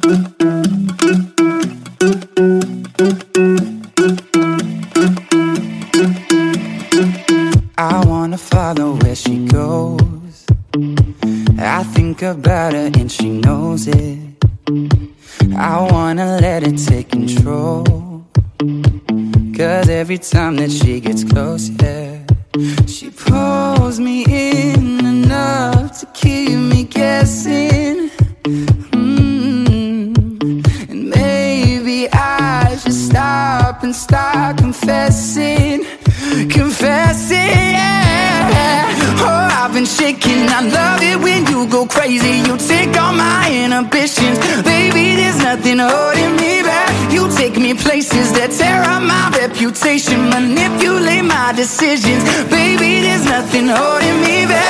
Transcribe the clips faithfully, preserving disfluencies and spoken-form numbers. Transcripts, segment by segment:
I wanna follow where she goes. I think about her and she knows it. I wanna let it take control. Cause every time that she gets close, yeah, she pulls me in enough to keep me guessing. mm. And maybe I should stop and start confessing. Confessing, yeah. Oh, I've been shaking. I love it when you go crazy. You take all my inhibitions. Baby, there's nothing holding me back. You take me places that tear up my reputation, manipulate my decisions. Baby, there's nothing holding me back.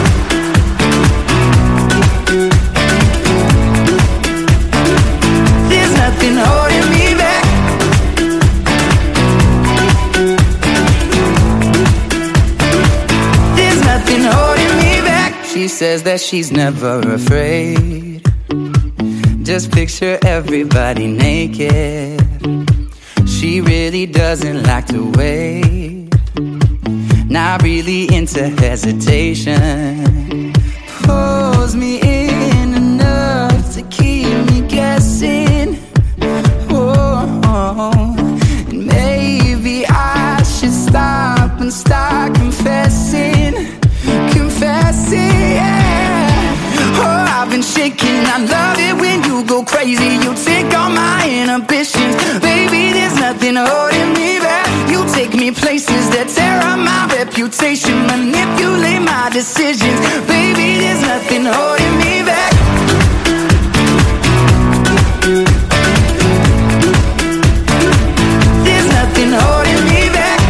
There's nothing holding me back. There's nothing holding me back. She says that she's never afraid. Just picture everybody naked. She really doesn't like to wait. Not really into hesitation. Pulls me in enough to keep me guessing. Oh, and maybe I should stop and start confessing. Confessing, yeah. Oh, I've been shaking. I love it when you go crazy. You take all my inhibitions. Baby, there's nothing holding me back. You take me places that tear up my reputation, manipulate my decisions. Baby, there's nothing holding me back. There's nothing holding me back.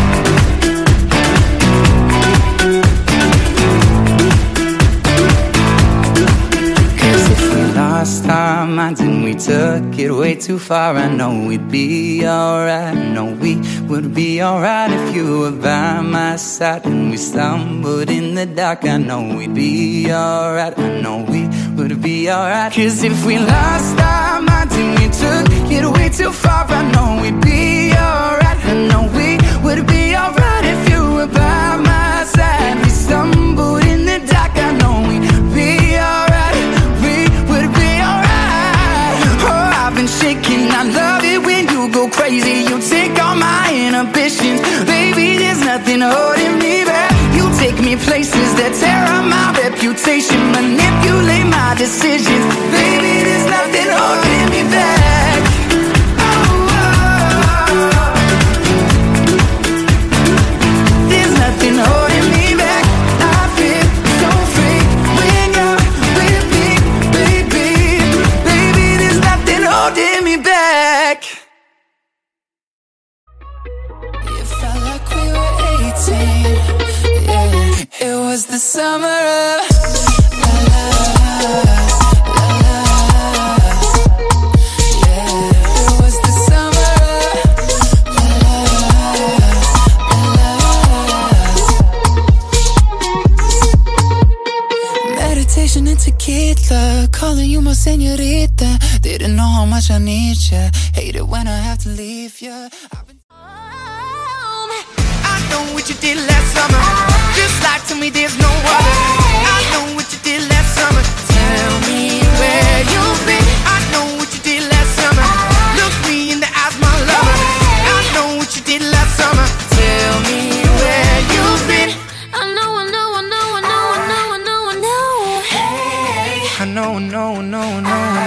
Cause if we lost our minds and we took it way too far, I know we'd be alright. I know we would be alright if you were by my side. And we stumbled in the dark, I know we'd be alright. I know we would be alright. Cause if we lost our minds and we took it way too far, I know we'd be alright. I know we would be alright if you were by my side. We stumbled in the dark, I know we'd be alright. We would be alright. Oh, I've been shaking. I love it when you go crazy. You take all my inhibitions. Baby, there's nothing holding me back. You take me places that tear up my reputation, manipulate my decisions. Baby, there's nothing holding me back. Oh, oh, oh. There's nothing holding me back. I feel so free when you're with me, baby. Baby, there's nothing holding me back. It felt like we were eighteen, yeah. It was the summer of la la la la, yeah. It was the summer of la la la la. Meditation and tequila, calling you my señorita. Didn't know how much I need ya. Hate it when I have to leave ya. I've been I know what you did last summer. Just like to me there's no other. I know what you did last summer. Tell me where you've been. I know what you did last summer. Look me in the eyes, my lover. I know what you did last summer. Tell me where you've been. I know, I know, I know, I know, I know, I know, I know. I know, I know, I know, I know.